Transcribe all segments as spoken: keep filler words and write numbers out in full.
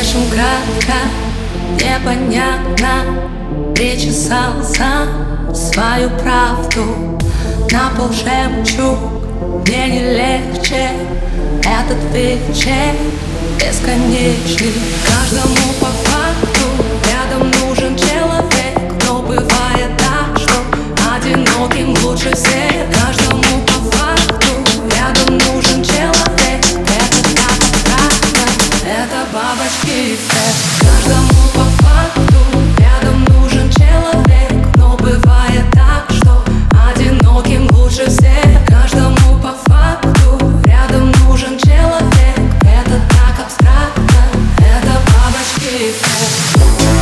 Слишком кратко, непонятно, причесал за свою правду. На пол жемчуг, мне не легче. Этот вечер бесконечный. Каждому по факту рядом нужен человек, но бывает так, что одиноким лучше всех. Каждому по факту рядом нужен человек. Это так абстрактно, это бабочки эффект. Каждому по факту рядом нужен человек, но бывает так, что одиноким лучше всех. Каждому по факту рядом нужен человек. Это так абстрактно, это бабочки эффект.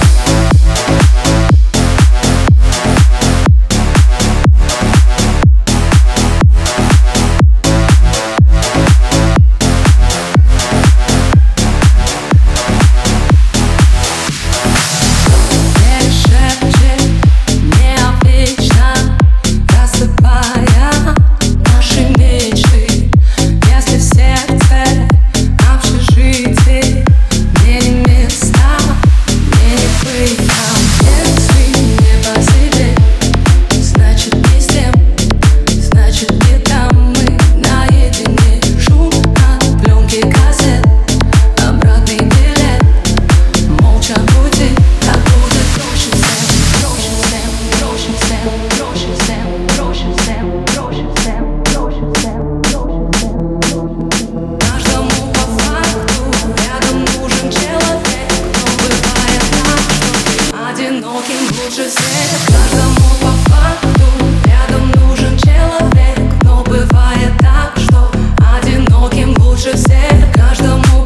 Лучше всех. Каждому по факту рядом нужен человек, но бывает так, что одиноким лучше всех. Каждому